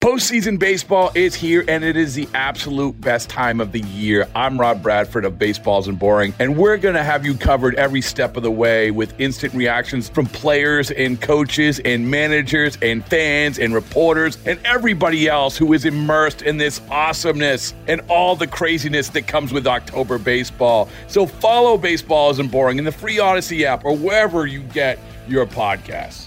Postseason baseball is here, and it is the absolute best time of the year. I'm Rob Bradford of Baseball Isn't Boring, and we're going to have you covered every step of the way with instant reactions from players and coaches and managers and fans and reporters and everybody else who is immersed in this awesomeness and all the craziness that comes with October baseball. So follow Baseball Isn't Boring in the free Odyssey app or wherever you get your podcasts.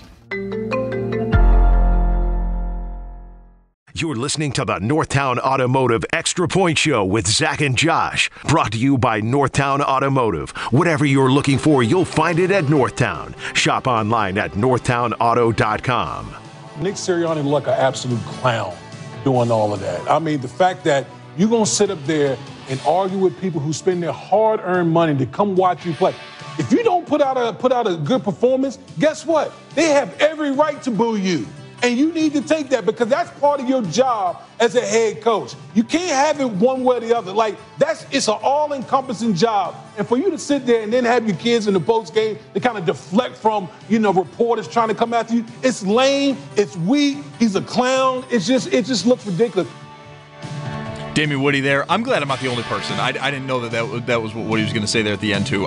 You're listening to the Northtown Automotive Extra Point Show with Zach and Josh. Brought to you by Northtown Automotive. Whatever you're looking for, you'll find it at Northtown. Shop online at northtownauto.com. Nick Sirianni looked like an absolute clown doing all of that. I mean, the fact that you're going to sit up there and argue with people who spend their hard-earned money to come watch you play. If you don't put out a good performance, guess what? They have every right to boo you. And you need to take that because that's part of your job as a head coach. You can't have it one way or the other. It's an all-encompassing job. And for you to sit there and then have your kids in the post game to kind of deflect from, reporters trying to come after you, it's lame, it's weak, he's a clown. It just looks ridiculous. Damien Woody there. I'm glad I'm not the only person. I didn't know that was what he was going to say there at the end too.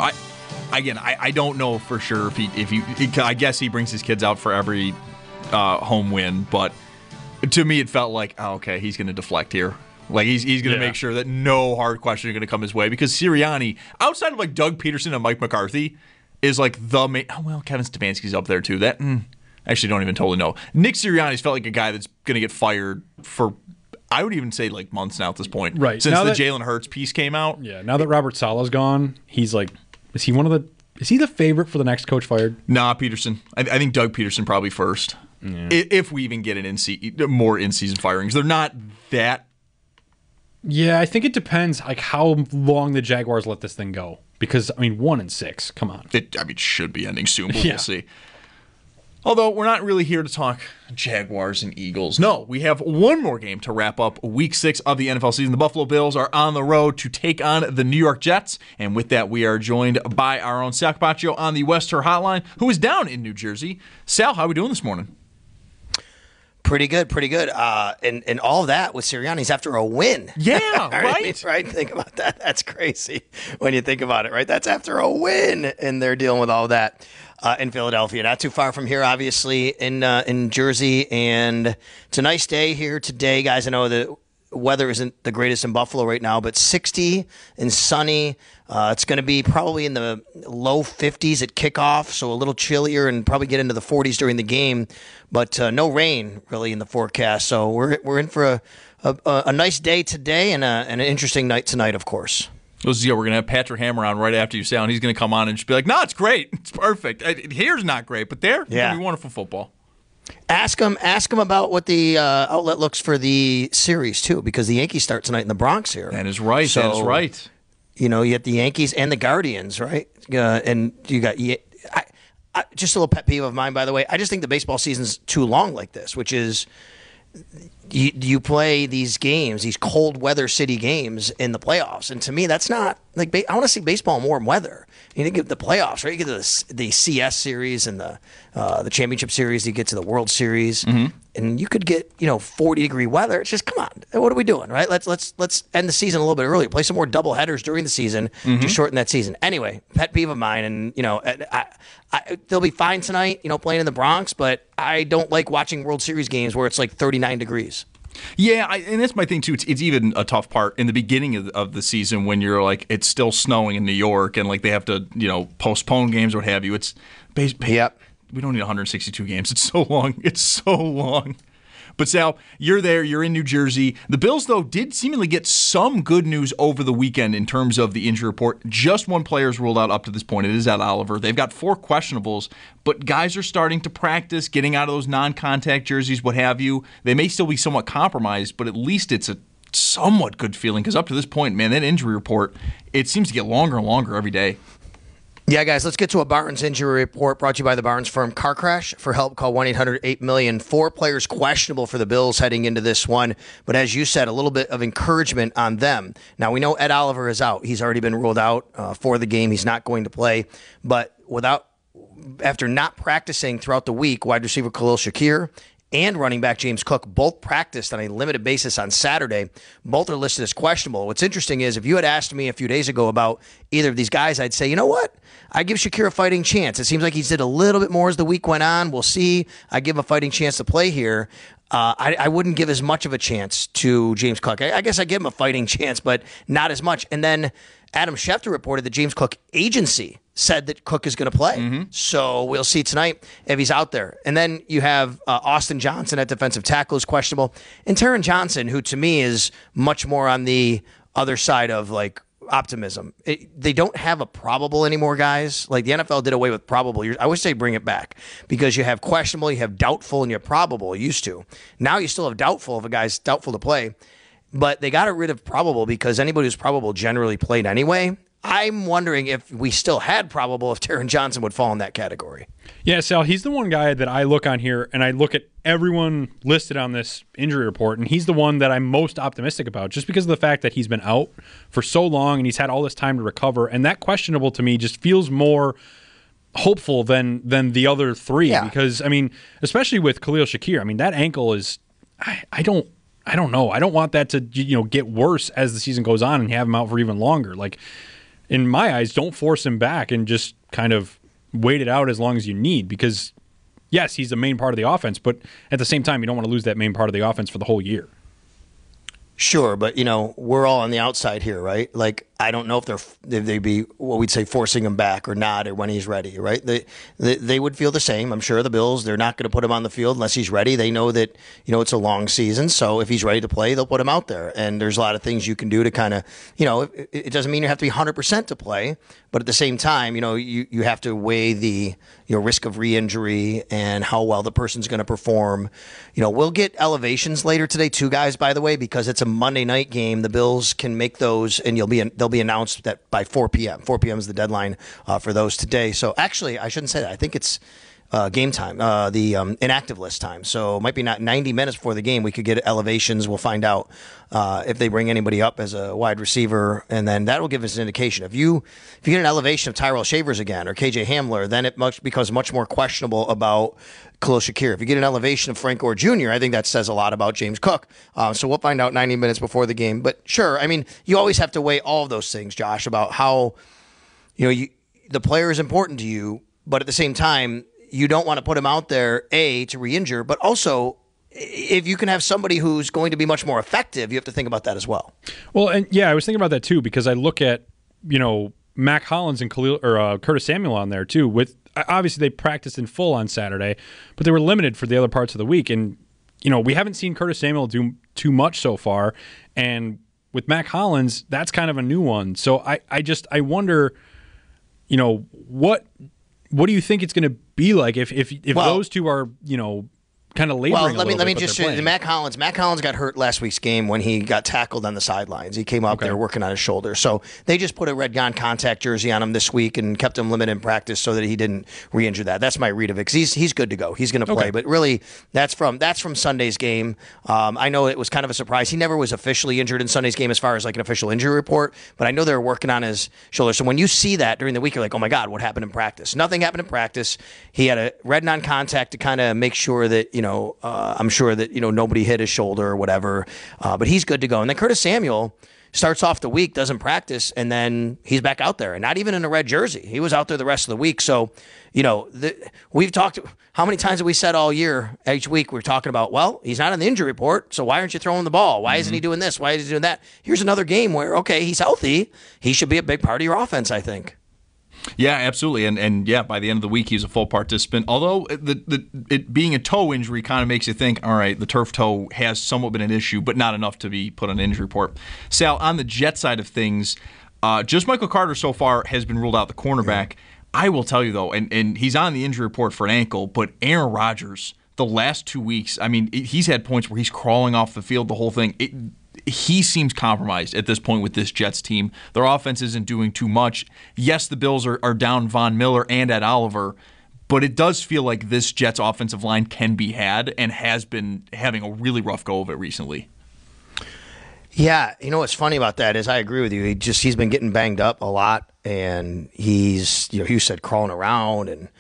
I don't know for sure if he I guess he brings his kids out for every home win, but to me it felt like, okay, he's going to deflect here. Like he's going to make sure that no hard questions are going to come his way because Sirianni, outside of like Doug Peterson and Mike McCarthy, is like the main. Oh well, Kevin Stefanski's up there too. That actually don't even totally know. Nick Sirianni's felt like a guy that's going to get fired for, I would even say, like months now at this point. Right. Since the Jalen Hurts piece came out. Yeah. Now that Robert Saleh's gone, he's like, is he the favorite for the next coach fired? Nah, Peterson. I think Doug Peterson probably first. Yeah. If we even get more in-season firings. They're not that. Yeah, I think it depends like how long the Jaguars let this thing go. Because, 1-6, come on. It should be ending soon, but we'll see. Although, we're not really here to talk Jaguars and Eagles. No, we have one more game to wrap up Week 6 of the NFL season. The Buffalo Bills are on the road to take on the New York Jets. And with that, we are joined by our own Sal Capaccio on the Wester Hotline, who is down in New Jersey. Sal, how are we doing this morning? Pretty good. And all of that with Sirianni's after a win. Yeah, right? Right? Think about that. That's crazy when you think about it, right? That's after a win, and they're dealing with all that in Philadelphia. Not too far from here, obviously, in Jersey. And it's a nice day here today, guys. I know the weather isn't the greatest in Buffalo right now, but 60 and sunny. It's going to be probably in the low 50s at kickoff, so a little chillier and probably get into the 40s during the game. But no rain really in the forecast. So we're in for a nice day today and an interesting night tonight, of course. We're going to have Patrick Hammer on right after you, Sal, and he's going to come on and just be like, no, it's great. It's perfect. Here's not great, but there, it's going to be wonderful football. Ask him about what the outlet looks for the series, too, because the Yankees start tonight in the Bronx here. That is right. You get the Yankees and the Guardians, right? And you got just a little pet peeve of mine, by the way. I just think the baseball season's too long like this, which is you play these games, these cold weather city games in the playoffs. And to me, that's not like I want to see baseball in warm weather. You get the playoffs, right? You get to the CS series and the championship series. You get to the World Series, and you could get 40-degree weather. It's just come on, what are we doing, right? Let's end the season a little bit earlier. Play some more double headers during the season to shorten that season. Anyway, pet peeve of mine, and they'll be fine tonight, playing in the Bronx. But I don't like watching World Series games where it's like 39 degrees. Yeah, and that's my thing, too. It's even a tough part in the beginning of the season when you're like, it's still snowing in New York and like they have to, postpone games or what have you. It's Yep. We don't need 162 games. It's so long. It's so long. But Sal, you're there. You're in New Jersey. The Bills, though, did seemingly get some good news over the weekend in terms of the injury report. Just one player is ruled out up to this point. It is Ed Oliver. They've got 4 questionables, but guys are starting to practice, getting out of those non-contact jerseys, what have you. They may still be somewhat compromised, but at least it's a somewhat good feeling because up to this point, man, that injury report, it seems to get longer and longer every day. Yeah, guys, let's get to a Barnes injury report brought to you by the Barnes firm. Car crash. For help, call 1-800-8-million. 4 players questionable for the Bills heading into this one. But as you said, a little bit of encouragement on them. Now, we know Ed Oliver is out. He's already been ruled out for the game. He's not going to play. But after not practicing throughout the week, wide receiver Khalil Shakir and running back James Cook both practiced on a limited basis on Saturday. Both are listed as questionable. What's interesting is if you had asked me a few days ago about either of these guys, I'd say, you know what? I give Shakir a fighting chance. It seems like he's did a little bit more as the week went on. We'll see. I give him a fighting chance to play here. I wouldn't give as much of a chance to James Cook. I guess I give him a fighting chance, but not as much. And then Adam Schefter reported that James Cook agency said that Cook is going to play. So we'll see tonight if he's out there. And then you have Austin Johnson at defensive tackle is questionable. And Taron Johnson, who to me is much more on the other side of like optimism. They don't have a probable anymore, guys. Like the NFL did away with probable. I would say bring it back because you have questionable, you have doubtful, and you have probable. Used to. Now you still have doubtful if a guy's doubtful to play. But they got rid of probable because anybody who's probable generally played anyway. I'm wondering if we still had probable if Taron Johnson would fall in that category. Yeah, Sal, he's the one guy that I look on here, and I look at everyone listed on this injury report, and he's the one that I'm most optimistic about just because of the fact that he's been out for so long and he's had all this time to recover. And that questionable to me just feels more hopeful than the other three because, I mean, especially with Khalil Shakir, I mean, that ankle is I don't know. I don't want that to get worse as the season goes on and have him out for even longer. Like, in my eyes, don't force him back and just kind of wait it out as long as you need because, yes, he's the main part of the offense, but at the same time, you don't want to lose that main part of the offense for the whole year. Sure, but, we're all on the outside here, right? Like, I don't know if they'd be what we'd say forcing him back or not or when he's ready, right? They would feel the same. I'm sure the Bills, they're not going to put him on the field unless he's ready. They know that, it's a long season. So if he's ready to play, they'll put him out there. And there's a lot of things you can do to kind of, it doesn't mean you have to be 100% to play. But at the same time, you have to weigh the risk of re-injury and how well the person's going to perform. We'll get elevations later today too, guys, by the way, because it's a Monday night game. The Bills can make those and they'll be announced that by 4 p.m. 4 p.m. is the deadline for those today. So actually, I shouldn't say that. I think it's game time, the inactive list time. So it might be not 90 minutes before the game. We could get elevations. We'll find out if they bring anybody up as a wide receiver, and then that will give us an indication. If you get an elevation of Tyrell Shavers again or KJ Hamler, then it becomes much more questionable about Khalil Shakir. If you get an elevation of Frank Gore Jr., I think that says a lot about James Cook. So we'll find out 90 minutes before the game. But sure, I mean, you always have to weigh all of those things, Josh, about how the player is important to you, but at the same time, you don't want to put him out there, to re-injure, but also if you can have somebody who's going to be much more effective, you have to think about that as well. Well, and yeah, I was thinking about that too because I look at, Mac Hollins and Curtis Samuel on there too. With obviously they practiced in full on Saturday, but they were limited for the other parts of the week. And, we haven't seen Curtis Samuel do too much so far. And with Mac Hollins, that's kind of a new one. So I wonder, what do you think it's going to be like if those two are, kind of laboring. Well, let me just say, Mac Hollins got hurt last week's game when he got tackled on the sidelines. He came out there working on his shoulder. So they just put a red contact jersey on him this week and kept him limited in practice so that he didn't re-injure that. That's my read of it because he's good to go. He's going to play. But really, that's from Sunday's game. I know it was kind of a surprise. He never was officially injured in Sunday's game as far as like an official injury report, but I know they were working on his shoulder. So when you see that during the week, you're like, oh my God, what happened in practice? Nothing happened in practice. He had a red non-contact to kind of make sure that, I'm sure that, nobody hit his shoulder or whatever, but he's good to go. And then Curtis Samuel starts off the week, doesn't practice, and then he's back out there, and not even in a red jersey. He was out there the rest of the week. So, we've talked, how many times have we said all year, each week, we're talking about, well, he's not on the injury report, so why aren't you throwing the ball? Why isn't he doing this? Why is he doing that? Here's another game where, okay, he's healthy. He should be a big part of your offense, I think. Yeah, absolutely, and yeah, by the end of the week, he's a full participant. Although it being a toe injury kind of makes you think, all right, the turf toe has somewhat been an issue, but not enough to be put on an injury report. Sal, on the Jet side of things, just Michael Carter so far has been ruled out, the cornerback. I will tell you though, and he's on the injury report for an ankle, but Aaron Rodgers, the last 2 weeks, I mean, he's had points where he's crawling off the field, the whole thing. He seems compromised at this point with this Jets team. Their offense isn't doing too much. Yes, the Bills are down Von Miller and Ed Oliver, but it does feel like this Jets offensive line can be had and has been having a really rough go of it recently. Yeah, what's funny about that is I agree with you. He's been getting banged up a lot, and he's, you said crawling around, and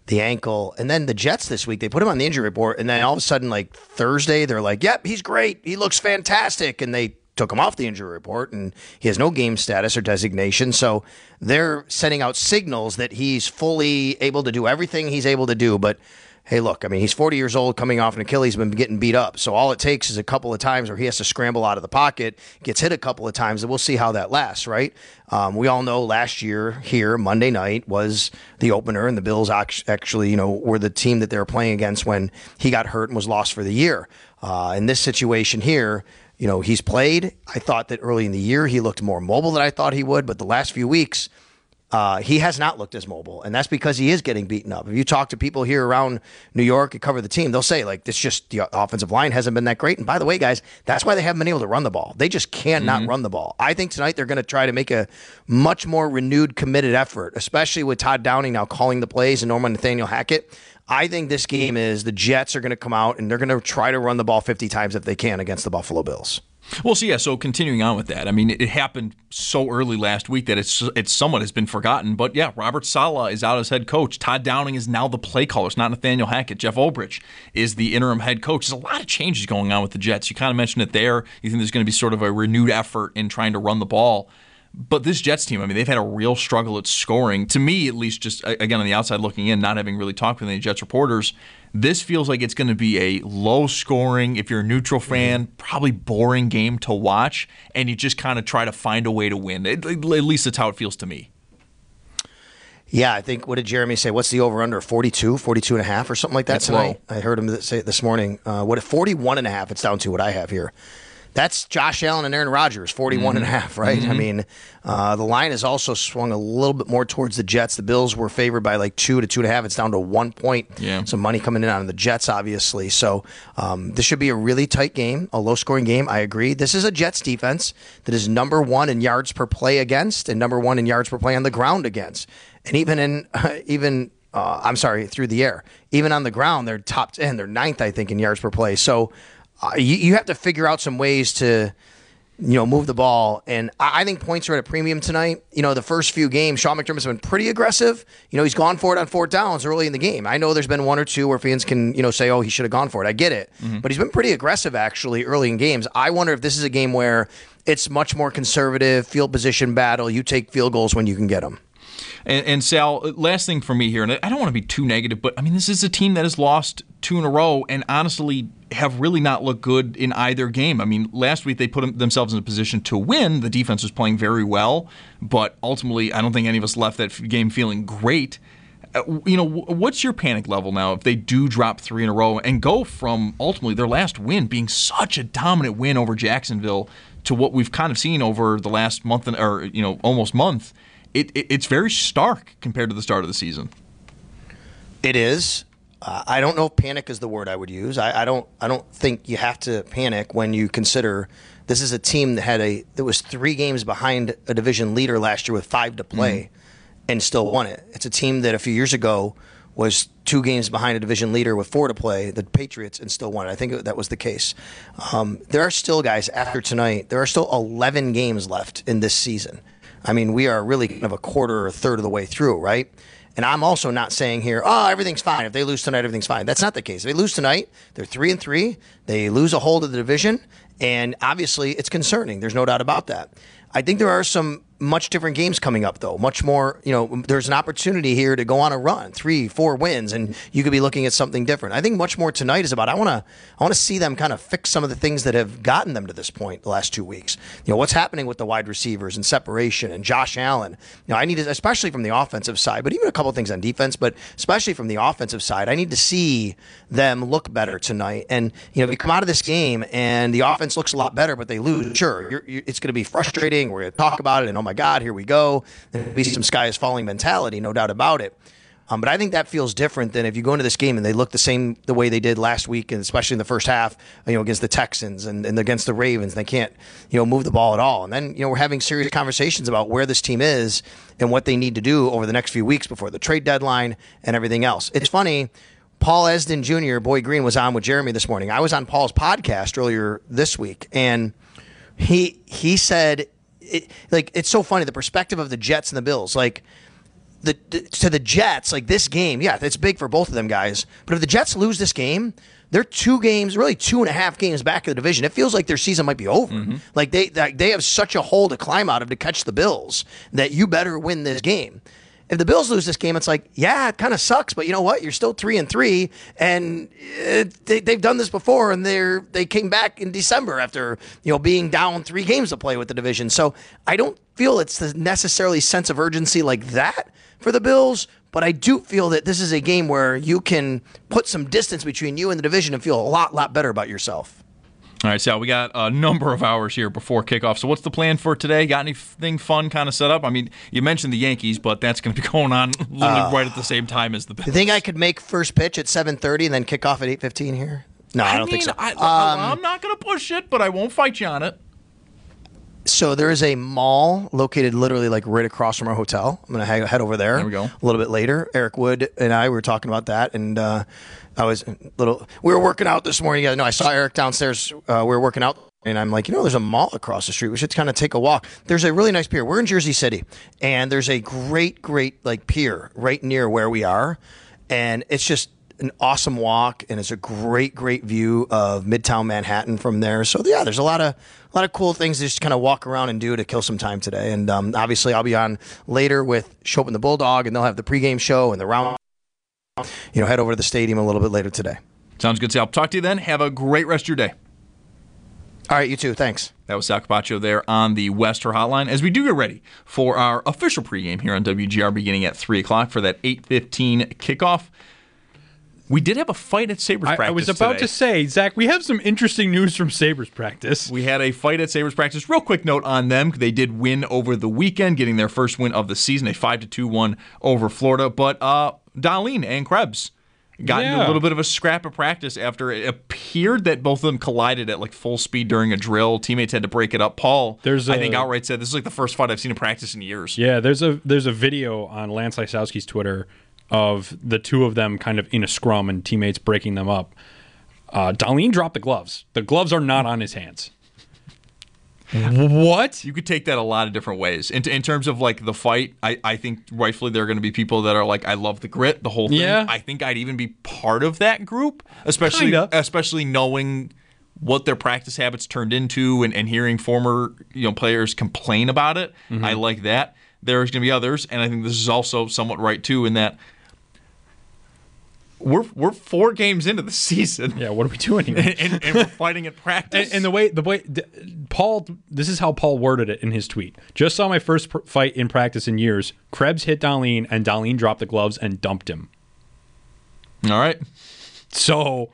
the ankle. And then the Jets this week, they put him on the injury report, and then all of a sudden, like Thursday, they're like, yep, he's great. He looks fantastic. And they took him off the injury report, and he has no game status or designation. So they're sending out signals that he's fully able to do everything he's able to do. But hey, look, I mean, he's 40 years old, coming off an Achilles, been getting beat up. So all it takes is a couple of times where he has to scramble out of the pocket, gets hit a couple of times, and we'll see how that lasts, right? We all know last year here, Monday night, was the opener, and the Bills actually, were the team that they were playing against when he got hurt and was lost for the year. In this situation here, he's played. I thought that early in the year he looked more mobile than I thought he would, but the last few weeks, he has not looked as mobile, and that's because he is getting beaten up. If you talk to people here around New York and cover the team, they'll say, like, it's just the offensive line hasn't been that great. And by the way, guys, that's why they haven't been able to run the ball. They just cannot run the ball. I think tonight they're going to try to make a much more renewed, committed effort, especially with Todd Downing now calling the plays and Norman Nathaniel Hackett. I think this game is the Jets are going to come out and they're going to try to run the ball 50 times if they can against the Buffalo Bills. Well, so continuing on with that, I mean, it happened so early last week that it's somewhat has been forgotten. But yeah, Robert Saleh is out as head coach. Todd Downing is now the play caller. It's not Nathaniel Hackett. Jeff Ulbrich is the interim head coach. There's a lot of changes going on with the Jets. You kind of mentioned it there. You think there's going to be sort of a renewed effort in trying to run the ball. But this Jets team, I mean, they've had a real struggle at scoring. To me, at least, just again on the outside looking in, not having really talked with any Jets reporters, this feels like it's going to be a low-scoring, if you're a neutral fan, probably boring game to watch, and you just kind of try to find a way to win. At least that's how it feels to me. Yeah, I think, what did Jeremy say? What's the over-under? 42 and a half or something like that that's tonight? Low. I heard him say it this morning. What at 41 and a half? It's down to what I have here. That's Josh Allen and Aaron Rodgers, 41 and a half, right? I mean, the line has also swung a little bit more towards the Jets. The Bills were favored by like 2 to 2.5. It's down to 1 point. Yeah. Some money coming in on the Jets, obviously. So this should be a really tight game, a low-scoring game. I agree. This is a Jets defense that is number 1 in yards per play against and number 1 in yards per play on the ground against. And through the air. Even on the ground, they're top 10. They're 9th, I think, in yards per play. So you have to figure out some ways to, move the ball. And I think points are at a premium tonight. The first few games, Sean McDermott's been pretty aggressive. He's gone for it on 4th downs early in the game. I know there's been 1 or 2 where fans can, say, oh, he should have gone for it. I get it. But he's been pretty aggressive, actually, early in games. I wonder if this is a game where it's much more conservative, field position battle. You take field goals when you can get them. And Sal, last thing for me here, and I don't want to be too negative, but I mean, this is a team that has lost 2 in a row and honestly have really not looked good in either game. I mean, last week they put themselves in a position to win. The defense was playing very well, but ultimately I don't think any of us left that game feeling great. What's your panic level now if they do drop 3 in a row and go from ultimately their last win being such a dominant win over Jacksonville to what we've kind of seen over the last month almost month? It's very stark compared to the start of the season. It is. I don't know if panic is the word I would use. I don't think you have to panic when you consider this is a team that was 3 games behind a division leader last year with 5 to play and still won it. It's a team that a few years ago was 2 games behind a division leader with 4 to play, the Patriots, and still won it. I think that was the case. There are still, guys, after tonight, there are still 11 games left in this season. I mean, we are really kind of a quarter or a third of the way through, right? And I'm also not saying here, everything's fine. If they lose tonight, everything's fine. That's not the case. If they lose tonight, they're 3-3. They lose a hold of the division, and obviously it's concerning. There's no doubt about that. I think there are some much different games coming up, though. Much more, there's an opportunity here to go on a run, 3-4 wins, and you could be looking at something different. I think much more tonight is about I want to see them kind of fix some of the things that have gotten them to this point the last 2 weeks. What's happening with the wide receivers and separation and Josh Allen. I need to, especially from the offensive side, but even a couple things on defense, but especially from the offensive side, I need to see them look better tonight. And if you come out of this game and the offense looks a lot better, but they lose, sure, it's going to be frustrating. We're going to talk about it, and my God, here we go. There'll be some sky is falling mentality, no doubt about it. But I think that feels different than if you go into this game and they look the way they did last week, and especially in the first half, against the Texans and against the Ravens. They can't, move the ball at all. And then, we're having serious conversations about where this team is and what they need to do over the next few weeks before the trade deadline and everything else. It's funny. Paul Esden Jr., Boy Green, was on with Jeremy this morning. I was on Paul's podcast earlier this week, and he said, it's so funny, the perspective of the Jets and the Bills. Like, to the Jets, like this game, yeah, it's big for both of them guys. But if the Jets lose this game, they're 2 games, really 2.5 games back of the division. It feels like their season might be over. Like they have such a hole to climb out of to catch the Bills that you better win this game. If the Bills lose this game, it's like, yeah, it kind of sucks, but you know what? You're still 3-3, and they've done this before, and they came back in December after being down 3 games to play with the division. So I don't feel it's the necessarily sense of urgency like that for the Bills, but I do feel that this is a game where you can put some distance between you and the division and feel a lot better about yourself. All right, Sal, we got a number of hours here before kickoff. So what's the plan for today? Got anything fun kind of set up? I mean, you mentioned the Yankees, but that's going to be going on literally right at the same time as the Bills. You think I could make first pitch at 7:30 and then kick off at 8:15 here? No, I don't think so. I'm not going to push it, but I won't fight you on it. So there is a mall located literally like right across from our hotel. I'm going to head over there. There we go. A little bit later. Eric Wood and I were talking about that, and we were working out this morning. You guys know I saw Eric downstairs. We were working out, and I'm like, there's a mall across the street. We should kind of take a walk. There's a really nice pier. We're in Jersey City, and there's a great like pier right near where we are, and it's just an awesome walk, and it's a great view of Midtown Manhattan from there. So yeah, there's a lot of cool things to just kind of walk around and do to kill some time today. And obviously, I'll be on later with Shope and the Bulldog, and they'll have the pregame show and the round. Head over to the stadium a little bit later today. Sounds good, Sal. Talk to you then. Have a great rest of your day. All right, you too. Thanks. That was Sal Capaccio there on the Wester Hotline as we do get ready for our official pregame here on WGR beginning at 3 o'clock for that 8:15 kickoff. We did have a fight at Sabres practice I was about today. to say, Zach, we have some interesting news from Sabres practice. We had a fight at Sabres practice. Real quick note on them. They did win over the weekend, getting their first win of the season, a 5-2 win over Florida. But Dahlin and Krebs got into a little bit of a scrap of practice after it appeared that both of them collided at like full speed during a drill. Teammates had to break it up. Paul, I think, outright said this is like the first fight I've seen in practice in years. Yeah, there's a video on Lance Lysowski's Twitter of the two of them kind of in a scrum and teammates breaking them up. Dahlin dropped the gloves. The gloves are not on his hands. What? You could take that a lot of different ways. In terms of like the fight, I think rightfully there are going to be people that are like, I love the grit, the whole thing. Yeah. I think I'd even be part of that group, especially knowing what their practice habits turned into and hearing former players complain about it. Mm-hmm. I like that. There's going to be others, and I think this is also somewhat right too in that we're 4 games into the season. Yeah, what are we doing here? and we're fighting at practice. And the way Paul, this is how Paul worded it in his tweet. Just saw my first fight in practice in years. Krebs hit Dahlin, and Dahlin dropped the gloves and dumped him. All right. So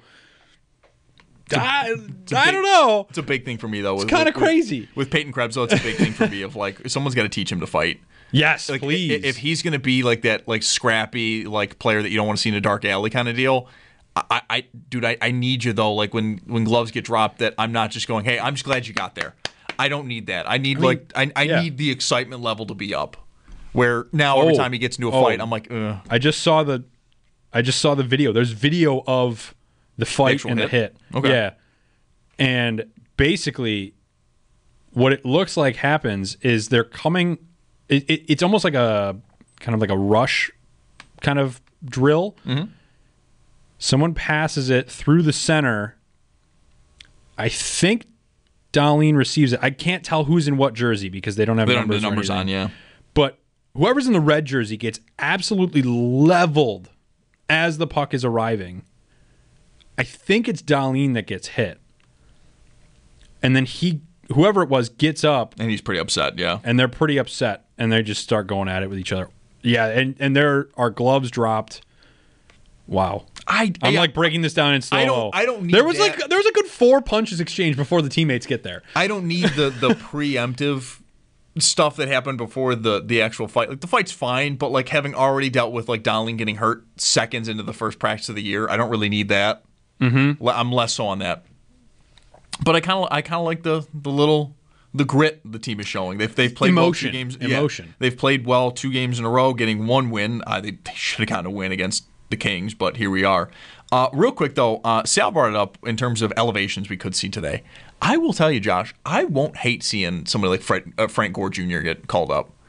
I don't know. It's a big thing for me though. It's kind of crazy with Peyton Krebs. Though, it's a big thing for me of like someone's got to teach him to fight. Yes, like, please. If he's going to be like that, like scrappy, like player that you don't want to see in a dark alley kind of deal, I need you though. Like when gloves get dropped, that I'm not just going, hey, I'm just glad you got there. I don't need that. I need I need the excitement level to be up. Where now every time he gets into a fight, I'm like, ugh. I just saw the video. There's video of the fight and the hit. Okay. Yeah, and basically, what it looks like happens is they're coming. It's almost like a kind of like a rush kind of drill. Mm-hmm. Someone passes it through the center. I think Dahlin receives it. I can't tell who's in what jersey because they don't have numbers on. Yeah, but whoever's in the red jersey gets absolutely leveled as the puck is arriving. I think it's Dahlin that gets hit, and then whoever it was gets up, and he's pretty upset. Yeah, and they're pretty upset. And they just start going at it with each other. Yeah, and there are gloves dropped. Wow. I'm like breaking this down in slow-mo. I don't need there was a good 4 punches exchanged before the teammates get there. I don't need the preemptive stuff that happened before the actual fight. Like the fight's fine, but like having already dealt with like Dahlin getting hurt seconds into the first practice of the year, I don't really need that. Mm-hmm. I'm less so on that. But I kind of like the grit the team is showing. They've played emotion. Well 2 games. Emotion. Yeah, they've played well 2 games in a row, getting 1 win. They should have gotten a win against the Kings, but here we are. Real quick though, Sal brought it up in terms of elevations we could see today. I will tell you, Josh, I won't hate seeing somebody like Frank Gore Jr. get called up.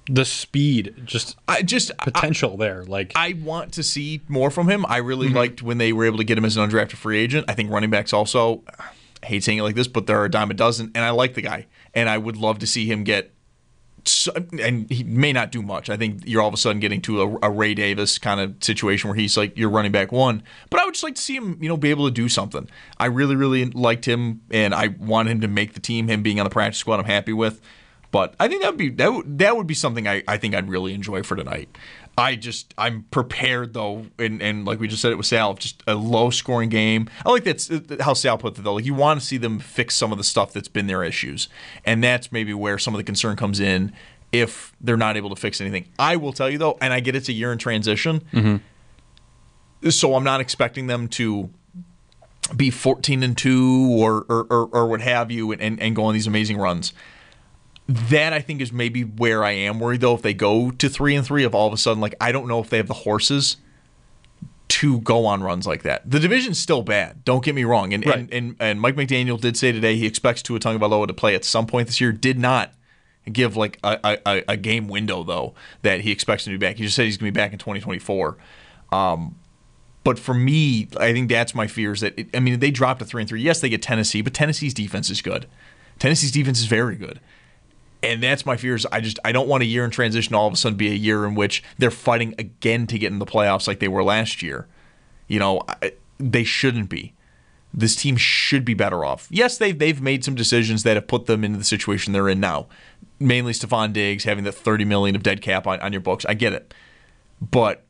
the speed, just potential there. Like, I want to see more from him. I really liked when they were able to get him as an undrafted free agent. I think running backs also, I hate saying it like this, but there are a dime a dozen, and I like the guy. And I would love to see him get, and he may not do much. I think you're all of a sudden getting to a Ray Davis kind of situation where he's like your running back one. But I would just like to see him, be able to do something. I really, really liked him, and I want him to make the team. Him being on the practice squad, I'm happy with. But I think that would be something I think I'd really enjoy for tonight. I'm prepared though, and like we just said it with Sal, just a low scoring game. I like that's how Sal put it though. Like, you want to see them fix some of the stuff that's been their issues, and that's maybe where some of the concern comes in if they're not able to fix anything. I will tell you though, and I get it's a year in transition, so I'm not expecting them to be 14-2 or what have you, and go on these amazing runs. That I think is maybe where I am worried though. If they go to 3-3, if all of a sudden, like, I don't know if they have the horses to go on runs like that. The division's still bad. Don't get me wrong. And Mike McDaniel did say today he expects Tua Tagovailoa to play at some point this year. Did not give like a game window though that he expects him to be back. He just said he's going to be back in 2024. But for me, I think that's my fear is that they dropped to 3-3. Yes, they get Tennessee, but Tennessee's defense is good. Tennessee's defense is very good. And that's my fears. I don't want a year in transition all of a sudden be a year in which they're fighting again to get in the playoffs like they were last year. They shouldn't be. This team should be better off. Yes, they've made some decisions that have put them into the situation they're in now. Mainly Stephon Diggs having the $30 million of dead cap on your books. I get it. But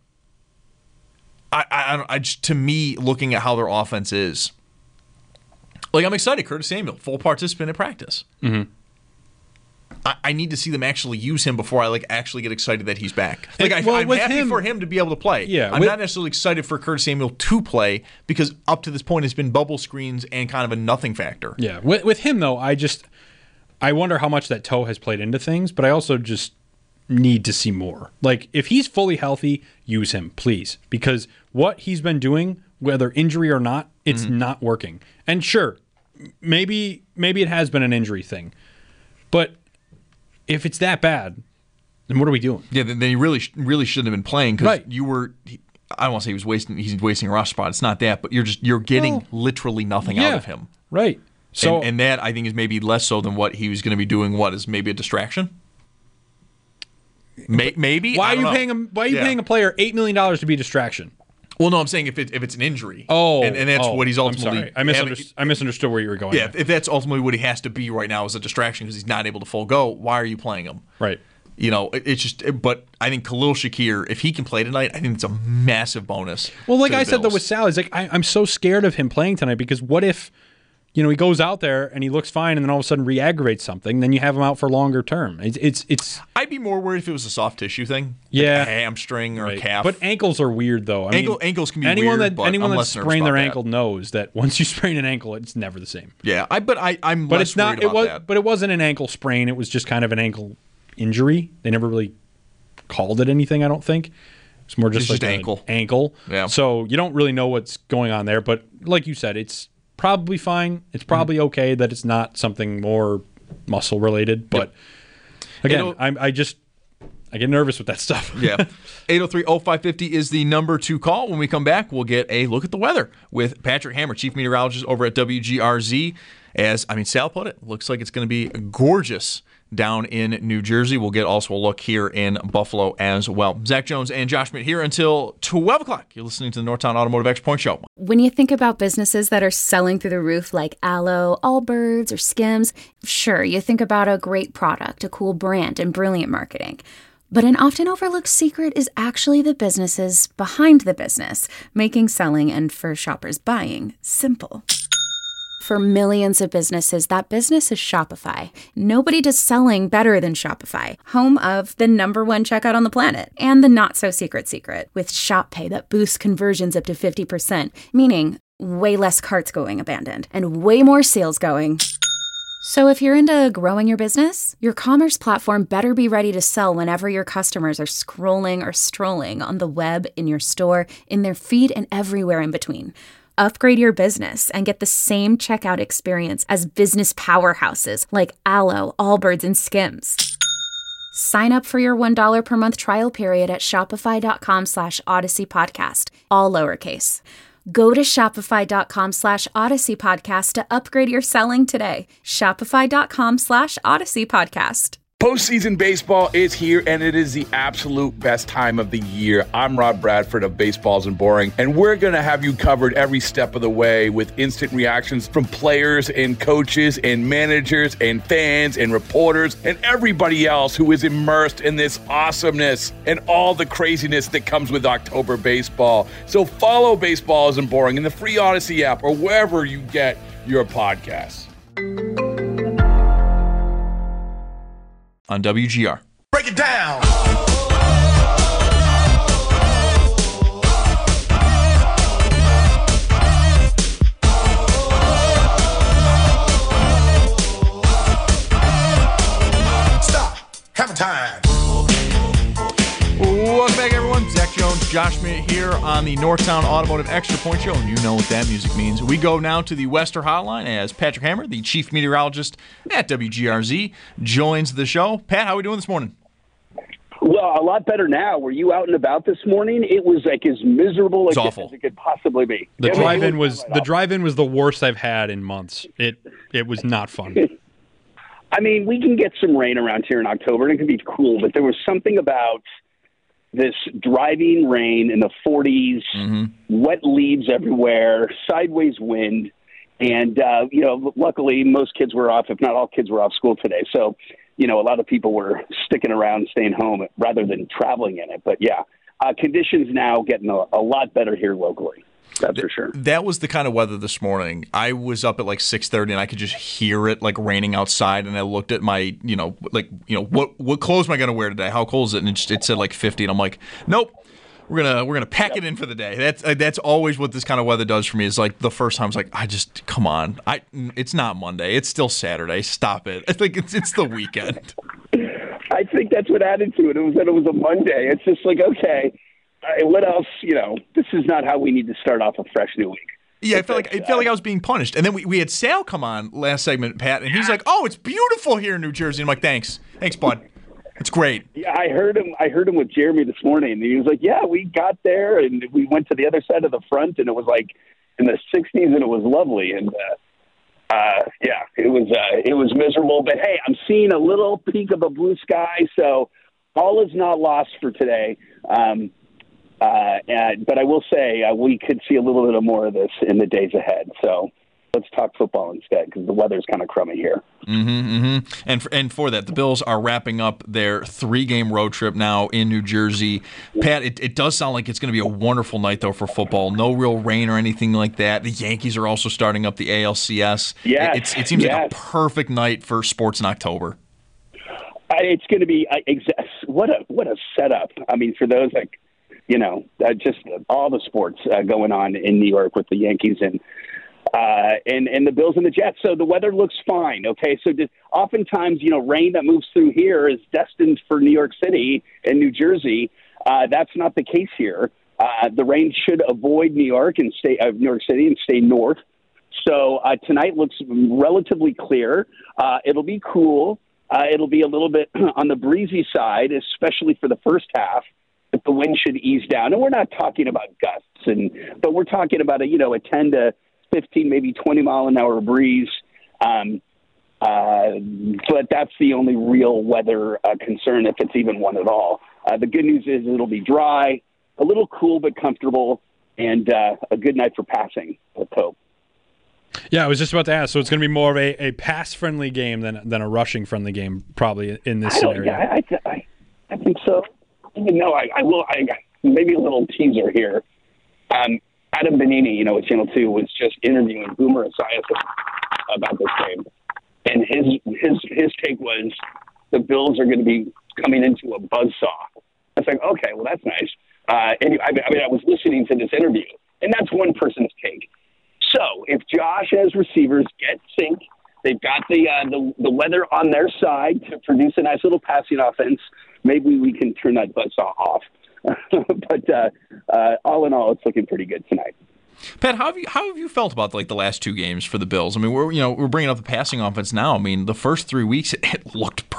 I just, to me, looking at how their offense is, like, I'm excited. Curtis Samuel, full participant at practice. Mm-hmm. I need to see them actually use him before I actually get excited that he's back. I'm happy for him to be able to play. Yeah, I'm not necessarily excited for Curtis Samuel to play because up to this point it's been bubble screens and kind of a nothing factor. Yeah, with him though, I wonder how much that toe has played into things, but I also just need to see more. Like, if he's fully healthy, use him, please, because what he's been doing, whether injury or not, it's not working. And sure, maybe it has been an injury thing, but if it's that bad, then what are we doing? Yeah, then he really shouldn't have been playing because you were. I don't want to say he's wasting a roster spot. It's not that, but you're getting literally nothing out of him. Right. So and that I think is maybe less so than what he was going to be doing. What is maybe a distraction? Maybe. Why are you paying him? Why are you paying a player $8 million to be a distraction? Well, no, I'm saying if it's an injury. And that's what he's ultimately. I'm sorry. I misunderstood where you were going. Yeah, if that's ultimately what he has to be right now is a distraction because he's not able to full go, why are you playing him? Right. It's just. But I think Khalil Shakir, if he can play tonight, I think it's a massive bonus. Well, like I said though with Sal, he's like I'm so scared of him playing tonight because what if, he goes out there and he looks fine and then all of a sudden re-aggravates something, then you have him out for longer term. It's. I'd be more worried if it was a soft tissue thing. Yeah. Like a hamstring or a calf. But ankles are weird though. Ankles can be anyone weird, anyone that sprained their ankle knows that once you sprain an ankle, it's never the same. Yeah, I'm less worried about that. But it wasn't an ankle sprain. It was just kind of an ankle injury. They never really called it anything, I don't think. It's more just like ankle. Ankle. Yeah. So you don't really know what's going on there. But like you said, it's probably fine. It's probably okay that it's not something more muscle related. But again, I get nervous with that stuff. Yeah. 803-0550 is the number to call. When we come back, we'll get a look at the weather with Patrick Hammer, Chief Meteorologist over at WGRZ. Sal put it, looks like it's going to be gorgeous down in New Jersey. We'll get also a look here in Buffalo as well. Zach Jones and Josh Schmidt here until 12 o'clock. You're listening to the Northtown Automotive Extra Point Show. When you think about businesses that are selling through the roof like Aloe, Allbirds, or Skims, sure, you think about a great product, a cool brand, and brilliant marketing. But an often overlooked secret is actually the businesses behind the business, making selling and for shoppers buying simple. For millions of businesses, that business is Shopify. Nobody does selling better than Shopify, home of the #1 checkout on the planet and the not-so-secret secret with Shop Pay that boosts conversions up to 50%, meaning way less carts going abandoned and way more sales going. So if you're into growing your business, your commerce platform better be ready to sell whenever your customers are scrolling or strolling on the web, in your store, in their feed, and everywhere in between. Upgrade your business and get the same checkout experience as business powerhouses like Aloe, Allbirds, and Skims. Sign up for your $1 per month trial period at shopify.com/Odyssey Podcast, all lowercase. Go to shopify.com/Odyssey Podcast to upgrade your selling today. Shopify.com/Odyssey Podcast. Postseason baseball is here, and it is the absolute best time of the year. I'm Rob Bradford of Baseballs and Boring, and we're going to have you covered every step of the way with instant reactions from players and coaches and managers and fans and reporters and everybody else who is immersed in this awesomeness and all the craziness that comes with October baseball. So follow Baseballs and Boring in the free Odyssey app or wherever you get your podcasts. On WGR. Break it down. Stop. Have a time. Welcome back, everyone. Zach Jones, Josh Schmidt here on the Northtown Automotive Extra Point Show, and you know what that music means. We go now to the Wester Hotline as Patrick Hammer, the chief meteorologist at WGRZ, joins the show. Pat, how are we doing this morning? Well, a lot better now. Were you out and about this morning? It was like as miserable as it could possibly be. The drive-in was the worst I've had in months. It was not fun. I mean, we can get some rain around here in October, and it can be cool, but there was something about this driving rain in the 40s, wet leaves everywhere, sideways wind, and, luckily most kids were off, if not all kids were off school today. So, a lot of people were sticking around, staying home rather than traveling in it. But, yeah, conditions now getting a lot better here locally. That's for sure. That was the kind of weather this morning. I was up at like 6:30 and I could just hear it like raining outside. And I looked at my, what clothes am I going to wear today? How cold is it? And it said like 50. And I'm like, nope, we're gonna pack it in for the day. That's always what this kind of weather does for me. Is like the first time I was like, come on, it's not Monday. It's still Saturday. Stop it. I think it's the weekend. I think that's what added to it. It was that it was a Monday. It's just like, okay. What else? This is not how we need to start off a fresh new week. Yeah, it felt like I was being punished. And then we had Sal come on last segment, Pat, and he's like, "Oh, it's beautiful here in New Jersey." And I'm like, "Thanks, bud. It's great." Yeah, I heard him with Jeremy this morning, and he was like, "Yeah, we got there, and we went to the other side of the front, and it was like in the 60s, and it was lovely." And it was miserable. But hey, I'm seeing a little peak of a blue sky, so all is not lost for today. But I will say we could see a little bit more of this in the days ahead. So let's talk football instead because the weather's kind of crummy here. And for that, the Bills are wrapping up their 3-game road trip now in New Jersey. Pat, it does sound like it's going to be a wonderful night, though, for football. No real rain or anything like that. The Yankees are also starting up the ALCS. It seems like a perfect night for sports in October. It's going to be what a setup. I mean, for those just all the sports going on in New York with the Yankees and the Bills and the Jets. So the weather looks fine. Okay. So oftentimes, rain that moves through here is destined for New York City and New Jersey. That's not the case here. The rain should avoid New York City and stay north. So tonight looks relatively clear. It'll be cool. It'll be a little bit on the breezy side, especially for the first half. But the wind should ease down, and we're not talking about gusts, but we're talking about a 10 to 15, maybe 20 mile an hour breeze. But that's the only real weather concern, if it's even one at all. The good news is it'll be dry, a little cool but comfortable, and a good night for passing. Let's hope. Yeah, I was just about to ask. So it's going to be more of a pass-friendly game than a rushing-friendly game, probably in this scenario. I think so. Even though I will, maybe a little teaser here. Adam Benini, at Channel 2, was just interviewing Boomer Esiason about this game, and his take was the Bills are going to be coming into a buzzsaw. I was like, okay, well that's nice. And I was listening to this interview, and that's one person's take. So if Josh has receivers get sync, they've got the weather on their side to produce a nice little passing offense. Maybe we can turn that buzzsaw off. But all in all, it's looking pretty good tonight. Pat, how have you felt about the last 2 games for the Bills? I mean, we're bringing up the passing offense now. I mean, the first 3 weeks it looked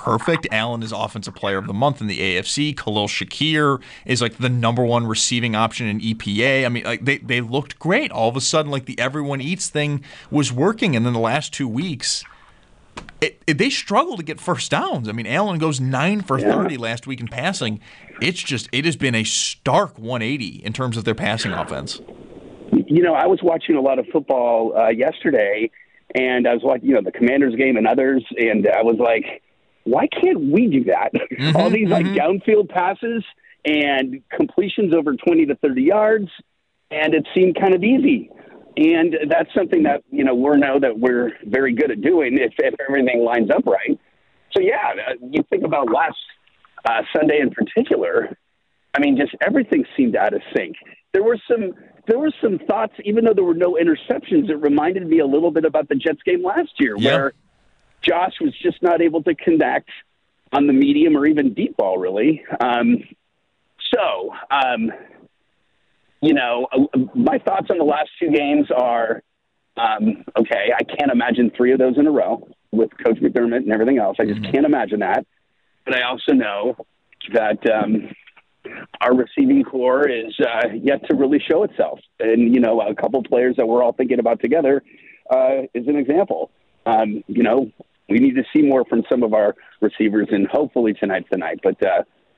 perfect. Allen is Offensive Player of the Month in the AFC. Khalil Shakir is like the number one receiving option in EPA. I mean, like they looked great. All of a sudden, like the everyone eats thing was working, and then the last 2 weeks, they struggle to get first downs. I mean, Allen goes 9 for 30 last week in passing. It has been a stark 180 in terms of their passing offense. You know, I was watching a lot of football yesterday, and I was watching, the Commanders game and others, and I was like, why can't we do that? All these like downfield passes and completions over 20 to 30 yards, and it seemed kind of easy. And that's something that, we know that we're very good at doing if everything lines up right. So, yeah, you think about last Sunday in particular, I mean, just everything seemed out of sync. There were some thoughts, even though there were no interceptions, it reminded me a little bit about the Jets game last year where Josh was just not able to connect on the medium or even deep ball, really. My thoughts on the last 2 games are, okay, I can't imagine 3 of those in a row with Coach McDermott and everything else. I just can't imagine that. But I also know that our receiving core is yet to really show itself. And, a couple players that we're all thinking about together is an example. We need to see more from some of our receivers, and hopefully tonight's the night. But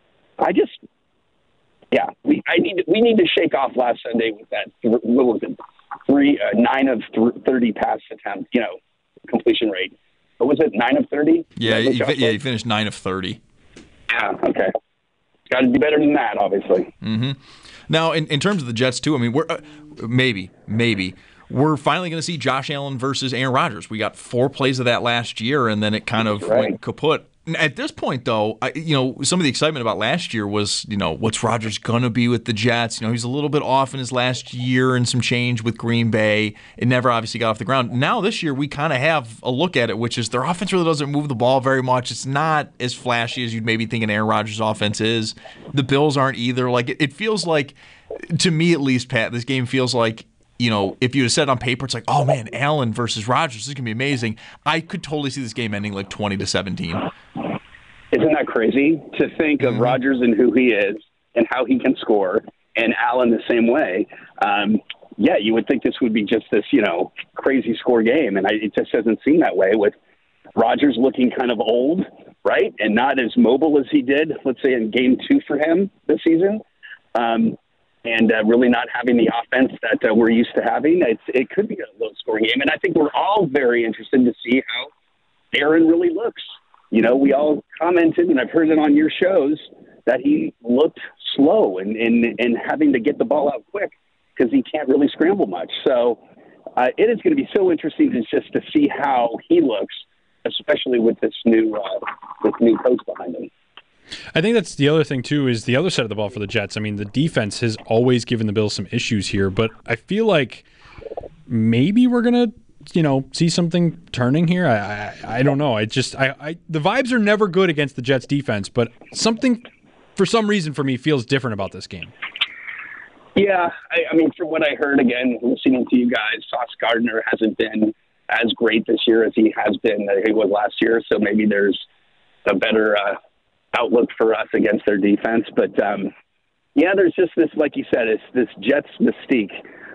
we need to shake off last Sunday with that. What was it? 9 of 30 pass attempts. Completion rate. What was it? 9 of 30? Yeah, you finished 9 of 30. Yeah. Okay. Got to do better than that, obviously. Mm-hmm. Now, in terms of the Jets too, I mean, we're maybe we're finally going to see Josh Allen versus Aaron Rodgers. We got 4 plays of that last year, and then it kind of went kaput. At this point, though, some of the excitement about last year was, what's Rodgers going to be with the Jets? He's a little bit off in his last year and some change with Green Bay. It never obviously got off the ground. Now this year, we kind of have a look at it, which is their offense really doesn't move the ball very much. It's not as flashy as you'd maybe think an Aaron Rodgers offense is. The Bills aren't either. Like it feels like, to me at least, Pat, this game feels like, if you had said on paper, it's like, oh man, Allen versus Rodgers, this is gonna be amazing. I could totally see this game ending like 20-17. Isn't that crazy to think of Rodgers and who he is and how he can score, and Allen the same way? You would think this would be just this, crazy score game, and it just doesn't seem that way with Rodgers looking kind of old, right, and not as mobile as he did, let's say, in Game 2 for him this season. And really not having the offense that we're used to having. It could be a low-scoring game. And I think we're all very interested to see how Aaron really looks. We all commented, and I've heard it on your shows, that he looked slow and having to get the ball out quick because he can't really scramble much. So it is going to be so interesting just to see how he looks, especially with this new coach behind him. I think that's the other thing, too, is the other side of the ball for the Jets. I mean, the defense has always given the Bills some issues here, but I feel like maybe we're going to, see something turning here. I don't know. The vibes are never good against the Jets defense, but something, for some reason for me, feels different about this game. Yeah, I mean, from what I heard, again, listening to you guys, Sauce Gardner hasn't been as great this year as he was last year, so maybe there's a better outlook for us against their defense. But there's just this, like you said, it's this Jets mystique.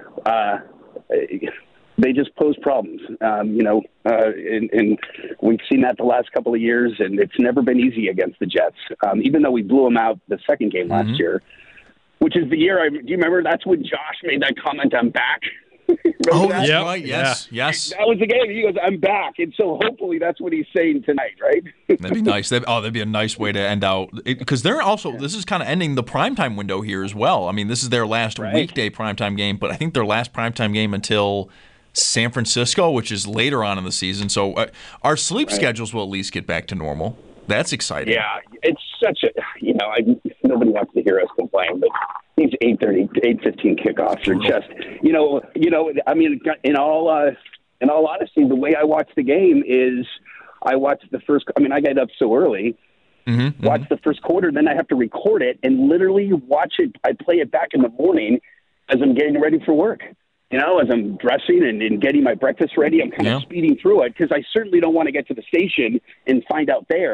They just pose problems, and we've seen that the last couple of years, and it's never been easy against the Jets, even though we blew them out the second game last year, which is the year. Do you remember? That's when Josh made that comment, "I'm back." That's right. Yes. That was the game. He goes, "I'm back," and so hopefully that's what he's saying tonight, right? That'd be nice. That'd be a nice way to end out, because they're also this is kind of ending the primetime window here as well. I mean, this is their last weekday primetime game, but I think their last primetime game until San Francisco, which is later on in the season. So our sleep schedules will at least get back to normal. That's exciting. Yeah, it's such a nobody wants to hear us complain, but these 8:30, 8:15 kickoffs are just I mean, in all honesty, the way I watch the game is I watch the first. I mean, I get up so early. Watch the first quarter, then I have to record it and literally watch it. I play it back in the morning as I'm getting ready for work. As I'm dressing and getting my breakfast ready, I'm kind of speeding through it because I certainly don't want to get to the station and find out there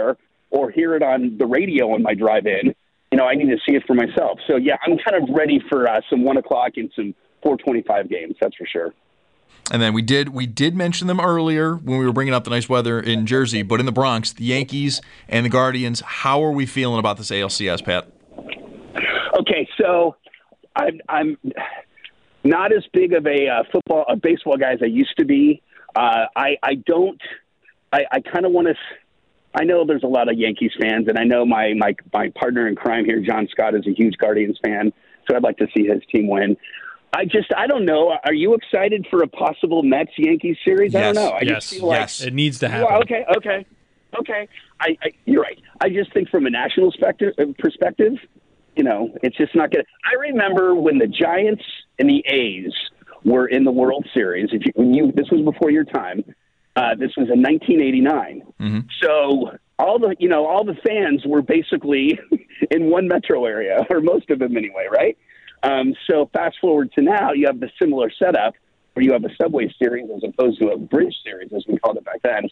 or hear it on the radio on my drive in. I need to see it for myself. So yeah, I'm kind of ready for some 1 o'clock and some 4:25 games. That's for sure. And then we did mention them earlier when we were bringing up the nice weather in Jersey, but in the Bronx, the Yankees and the Guardians. How are we feeling about this ALCS, Pat? Okay, so I'm not as big of a baseball guy as I used to be. I kind of want to. I know there's a lot of Yankees fans, and I know my partner in crime here, John Scott, is a huge Guardians fan, so I'd like to see his team win. I don't know. Are you excited for a possible Mets-Yankees series? Yes, I don't know. I yes, just feel like yes. It needs to happen. Well, okay. You're right. I just think from a national perspective, it's just not good. I remember when the Giants and the A's were in the World Series. This was before your time. This was in 1989. Mm-hmm. So all the fans were basically in one metro area, or most of them anyway, right? So fast forward to now, you have the similar setup where you have a subway series as opposed to a bridge series, as we called it back then.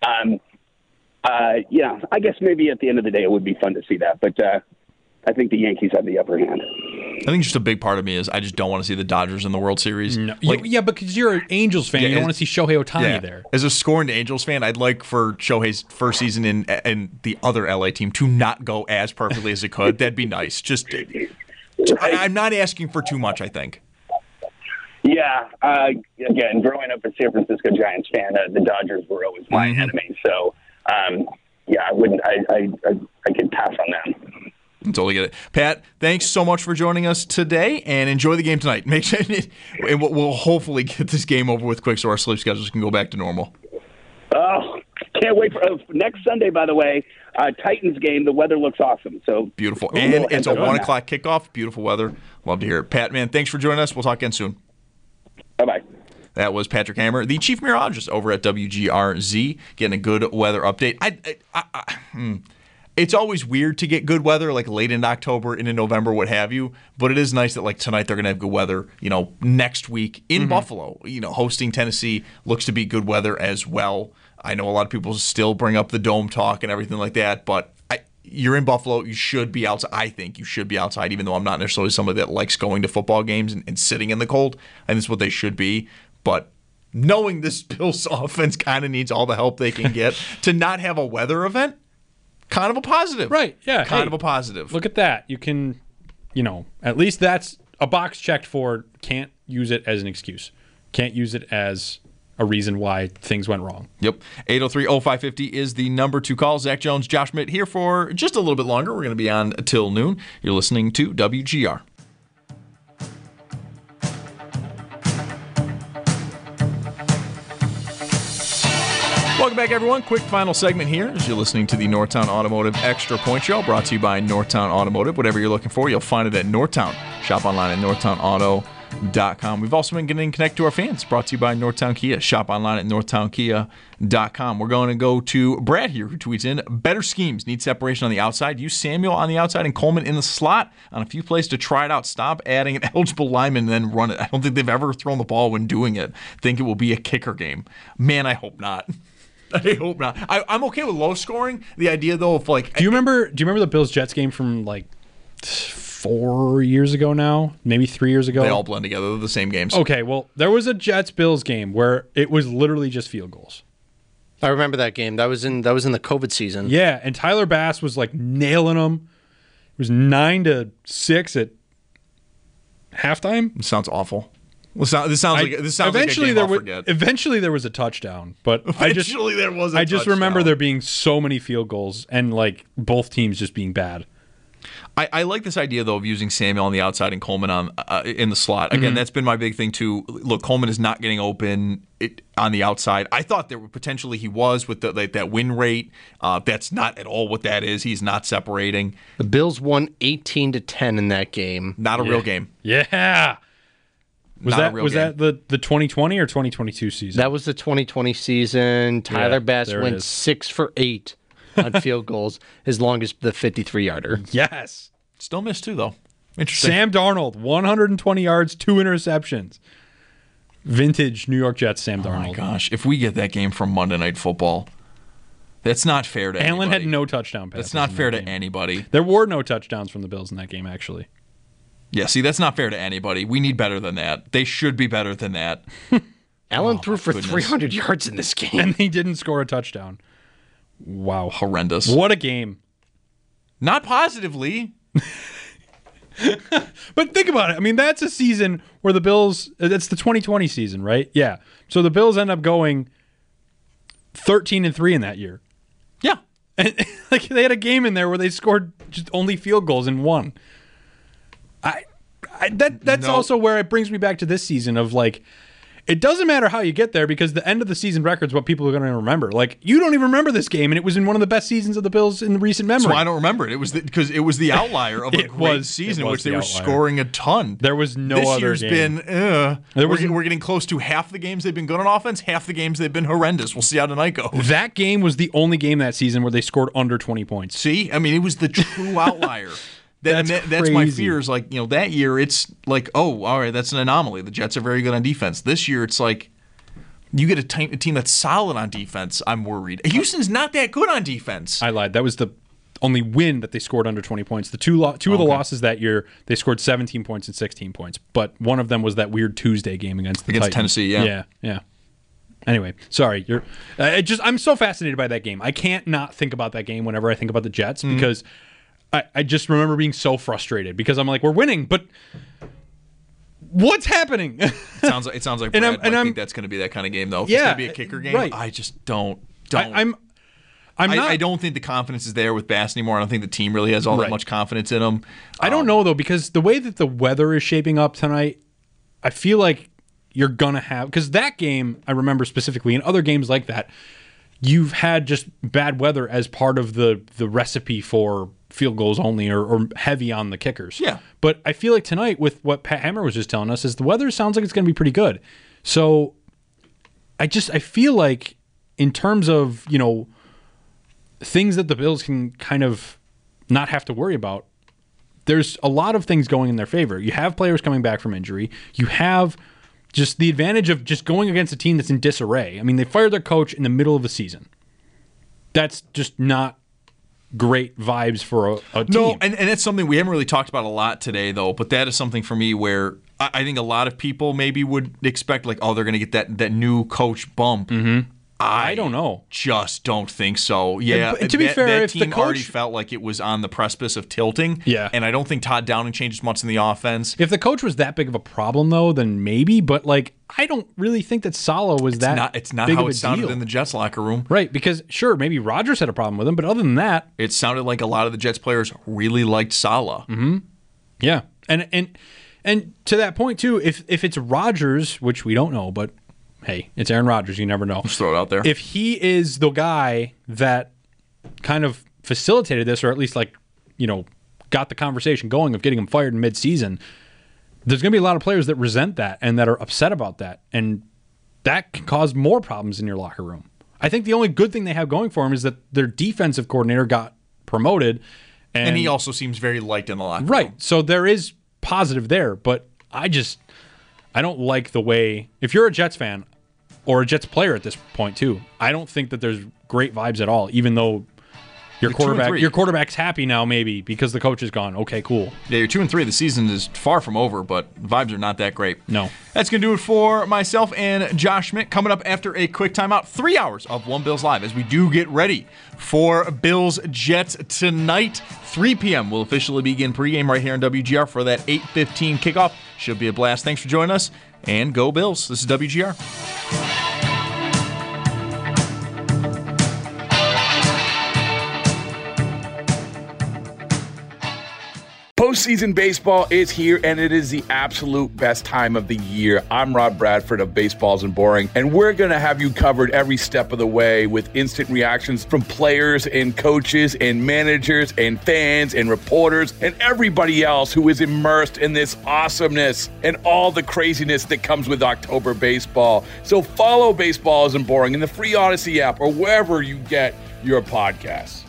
I guess maybe at the end of the day it would be fun to see that, but I think the Yankees have the upper hand. I think just a big part of me is I just don't want to see the Dodgers in the World Series. No. Because you're an Angels fan. You don't want to see Shohei Ohtani there. As a scorned Angels fan, I'd like for Shohei's first season in the other LA team to not go as perfectly as it could. That'd be nice. Just, I'm not asking for too much, I think. Yeah. Again, growing up a San Francisco Giants fan, the Dodgers were always my enemy. So, I wouldn't. I could pass on them. I totally get it. Pat, thanks so much for joining us today, and enjoy the game tonight. Make sure we'll hopefully get this game over with quick so our sleep schedules can go back to normal. Oh, can't wait for next Sunday, by the way, Titans game. The weather looks awesome. So beautiful. And it's a 1 o'clock kickoff. Beautiful weather. Love to hear it. Pat, man, thanks for joining us. We'll talk again soon. Bye-bye. That was Patrick Hammer, the chief meteorologist over at WGRZ, getting a good weather update. It's always weird to get good weather, like late in October, into November, what have you. But it is nice that like tonight they're going to have good weather. Next week in Buffalo, hosting Tennessee looks to be good weather as well. I know a lot of people still bring up the dome talk and everything like that, but you're in Buffalo. You should be outside. I think you should be outside, even though I'm not necessarily somebody that likes going to football games and sitting in the cold. I think that's what they should be. But knowing this Bills offense kind of needs all the help they can get to not have a weather event. Kind of a positive. Right, yeah. Kind of a positive. Look at that. You can, at least that's a box checked for. Can't use it as an excuse. Can't use it as a reason why things went wrong. Yep. 803-0550 is the number to call. Zach Jones, Josh Schmidt here for just a little bit longer. We're going to be on till noon. You're listening to WGR. Welcome back, everyone. Quick final segment here as you're listening to the Northtown Automotive Extra Point Show, brought to you by Northtown Automotive. Whatever you're looking for, you'll find it at Northtown. Shop online at northtownauto.com. We've also been getting connected to our fans, brought to you by Northtown Kia. Shop online at northtownkia.com. We're going to go to Brad here, who tweets in, better schemes, need separation on the outside. Use Samuel on the outside and Coleman in the slot on a few plays to try it out. Stop adding an eligible lineman and then run it. I don't think they've ever thrown the ball when doing it. Think it will be a kicker game. Man, I hope not. I hope not. I'm okay with low scoring. The idea, though, of like... Do you remember the Bills-Jets game from like 4 years ago now? Maybe 3 years ago? They all blend together. They're the same games. Okay, well, there was a Jets-Bills game where it was literally just field goals. I remember that game. That was in the COVID season. Yeah, and Tyler Bass was like nailing them. It was 9-6 at halftime. It sounds awful. This sounds like a game I'll forget. Eventually there was a touchdown, but I just remember there being so many field goals and like both teams just being bad. I like this idea, though, of using Samuel on the outside and Coleman on in the slot. Again, that's been my big thing, too. Look, Coleman is not getting open on the outside. I thought there potentially he was with that win rate. That's not at all what that is. He's not separating. The Bills won 18-10 in that game. Not a real game. Yeah. Was that the 2020 or 2022 season? That was the 2020 season. Tyler Bass went 6 for 8 on field goals, as long as the 53-yarder. Yes. Still missed 2, though. Interesting. Sam Darnold, 120 yards, 2 interceptions. Vintage New York Jets Sam Darnold. Oh, my gosh. If we get that game from Monday Night Football, That's not fair to Allen anybody. had no touchdown passes. That's not fair to game. anybody. There were no touchdowns from the Bills in that game, actually. Yeah, see, that's not fair to anybody. We need better than that. They should be better than that. Allen threw for 300 yards in this game. And he didn't score a touchdown. Wow. Horrendous. What a game. Not positively. But think about it. I mean, that's a season where the Bills, that's the 2020 season, right? Yeah. So the Bills end up going 13-3 in that year. Yeah. And like they had a game in there where they scored just only field goals and won. That's also where it brings me back to this season of like, it doesn't matter how you get there because the end of the season record is what people are going to remember. Like, you don't even remember this game, and it was in one of the best seasons of the Bills in the recent memory. So I don't remember it. It was because it was the outlier of a great season in which they were scoring a ton. There was no this other year's game. We're getting close to half the games they've been good on offense, half the games they've been horrendous. We'll see how tonight goes. That game was the only game that season where they scored under 20 points. See? I mean, it was the true outlier. That's my fears. Like, that year, it's like, oh, all right, that's an anomaly. The Jets are very good on defense. This year, it's like, you get a team that's solid on defense, I'm worried. Houston's not that good on defense. I lied. That was the only win that they scored under 20 points. The two of the losses that year, they scored 17 points and 16 points. But one of them was that weird Tuesday game against Titans. Tennessee, Yeah. Anyway, sorry. I'm so fascinated by that game. I can't not think about that game whenever I think about the Jets because I just remember being so frustrated because I'm like, we're winning, but what's happening? It sounds like Brad I think that's going to be that kind of game, though. If it's going to be a kicker game, right. I just don't. I don't think the confidence is there with Bass anymore. I don't think the team really has all that much confidence in him. I don't know, though, because the way that the weather is shaping up tonight, I feel like you're going to have... Because that game, I remember specifically, in other games like that, you've had just bad weather as part of the recipe for field goals only or heavy on the kickers. Yeah. But I feel like tonight, with what Pat Hammer was just telling us, is the weather sounds like it's going to be pretty good. So I feel like in terms of, things that the Bills can kind of not have to worry about, there's a lot of things going in their favor. You have players coming back from injury. You have just the advantage of just going against a team that's in disarray. I mean, they fired their coach in the middle of the season. That's just not great vibes for a team. No, and that's something we haven't really talked about a lot today, though, but that is something for me where I think a lot of people maybe would expect, like, oh, they're going to get that new coach bump. Mm-hmm. I don't know. Just don't think so. Yeah, and to be fair, that if team the coach already felt like it was on the precipice of tilting. Yeah, and I don't think Todd Downing changes much in the offense. If the coach was that big of a problem, though, then maybe. But I don't really think that Saleh was It's not big how of a it sounded deal in the Jets locker room, right? Because sure, maybe Rodgers had a problem with him, but other than that, it sounded like a lot of the Jets players really liked Saleh. Mm-hmm. Yeah, and to that point too, if it's Rodgers, which we don't know, but hey, it's Aaron Rodgers. You never know. Just throw it out there. If he is the guy that kind of facilitated this, or at least got the conversation going of getting him fired in midseason, there's going to be a lot of players that resent that and that are upset about that. And that can cause more problems in your locker room. I think the only good thing they have going for him is that their defensive coordinator got promoted. And he also seems very liked in the locker room. Right. So there is positive there. But I don't like the way, if you're a Jets fan, or a Jets player at this point too, I don't think that there's great vibes at all, even though your quarterback's happy now maybe because the coach is gone. Okay, cool. Yeah, you're 2-3. The season is far from over, but vibes are not that great. No. That's going to do it for myself and Josh Schmidt. Coming up after a quick timeout, 3 hours of One Bills Live as we do get ready for Bills Jets tonight. 3 p.m. will officially begin pregame right here on WGR for that 8:15 kickoff. Should be a blast. Thanks for joining us, and go Bills. This is WGR. Postseason baseball is here, and it is the absolute best time of the year. I'm Rob Bradford of Baseballs and Boring, and we're going to have you covered every step of the way with instant reactions from players and coaches and managers and fans and reporters and everybody else who is immersed in this awesomeness and all the craziness that comes with October baseball. So follow Baseballs and Boring in the free Odyssey app or wherever you get your podcasts.